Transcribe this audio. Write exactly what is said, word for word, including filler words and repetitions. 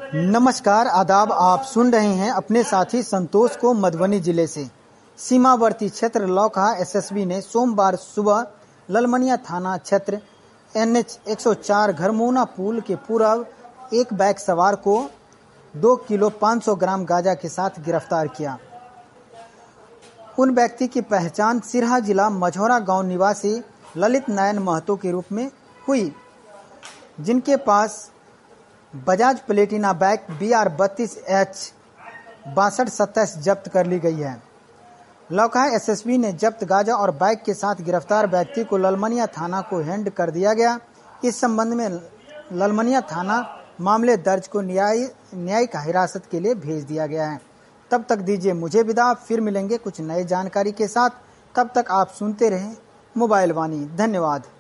नमस्कार, आदाब। आप सुन रहे हैं अपने साथी संतोष को मधुबनी जिले से। सीमावर्ती क्षेत्र लौकहा एसएसबी ने सोमवार सुबह ललमनिया थाना क्षेत्र एनएच एक सौ चार घरमोना पुल के पूर्व एक बाइक सवार को दो किलो पाँच सौ ग्राम गांजा के साथ गिरफ्तार किया। उन व्यक्ति की पहचान सिरहा जिला मझौरा गांव निवासी ललित नारायण महतो के रूप में हुई, जिनके पास Bajaj platina bike B R बत्तीस एच बासठ सत्ताईस जब्त कर ली गई है। लौकहा एसएसबी ने जब्त गांजा और बाइक के साथ गिरफ्तार व्यक्ति को ललमनिया थाना को हैंड कर दिया गया। इस संबंध में ललमनिया थाना मामले दर्ज को न्याय न्यायिक हिरासत के लिए भेज दिया गया है। तब तक दीजिए मुझे विदा, फिर मिलेंगे कुछ नई जानकारी के साथ। तब तक आप सुनते रहें मोबाइल वाणी। धन्यवाद।